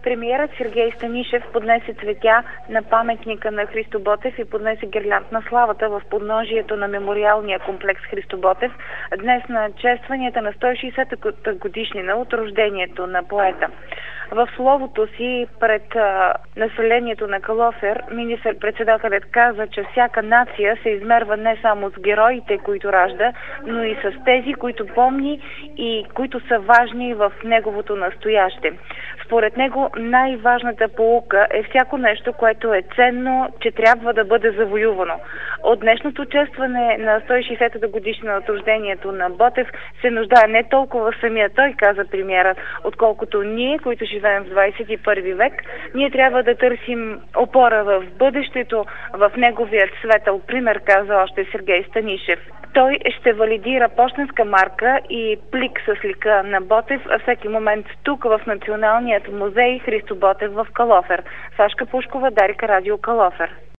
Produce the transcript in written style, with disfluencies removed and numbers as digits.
Премиерът Сергей Станишев поднесе цветя на паметника на Христо Ботев и поднесе гирлянд на славата в подножието на мемориалния комплекс Христо Ботев днес на честванията на 160-та годишнина от рождението на поета. В словото си пред населението на Калофер, министър-председателят каза, че всяка нация се измерва не само с героите, които ражда, но и с тези, които помни и които са важни в неговото настояще. Според него най-важната поука е всяко нещо, което е ценно, че трябва да бъде завоювано. От днешното честване на 160-та годишна от рождението на Ботев се нуждае не толкова самия той, каза премиерът, отколкото ние, които живеем в 21 век. Ние трябва да търсим опора в бъдещето, в неговият светъл пример, каза още Сергей Станишев. Той ще валидира пощенска марка и плик с лика на Ботев всеки момент тук в Националният музей Христо Ботев в Калофер. Сашка Пушкова, Дарик Радио, Калофер.